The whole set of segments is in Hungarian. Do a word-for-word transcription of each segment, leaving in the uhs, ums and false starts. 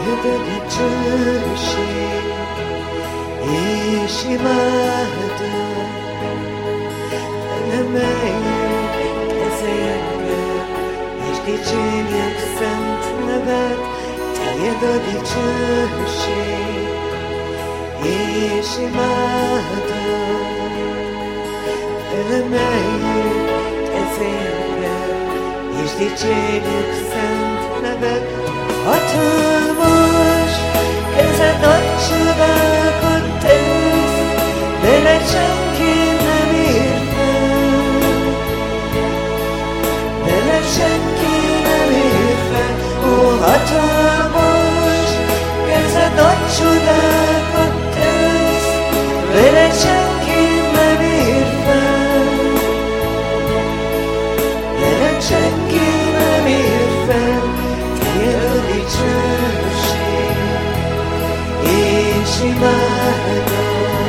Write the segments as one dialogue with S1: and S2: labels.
S1: dicești, ești mată, elemeie, ezerge, ești cinic sunt nevet, tie do dicești, ești mată, elemeie, ezerge, ești cinic sunt nevet, atılmış ezen açıda kutez Deleçen kine mirfen Deleçen kine mirfen O atılmış ezen açıda kutez Deleçen kine mirfen Deleçen kine mirfen dicești, ești mată,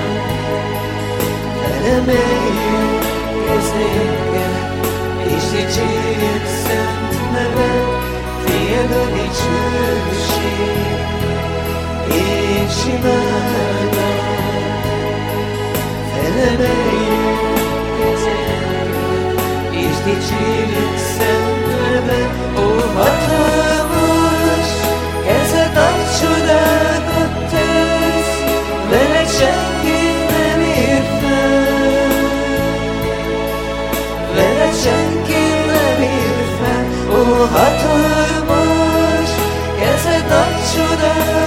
S1: elemeie, ezerge, ești cinic sunt nevet, tie do dicești, ești mată, elemeie, ezerge, ești cinic sunt nevet, o atılmış Gezet açıda kutez Velecek yine mirfen Velecek yine mirfen O atılmış Gezet açıda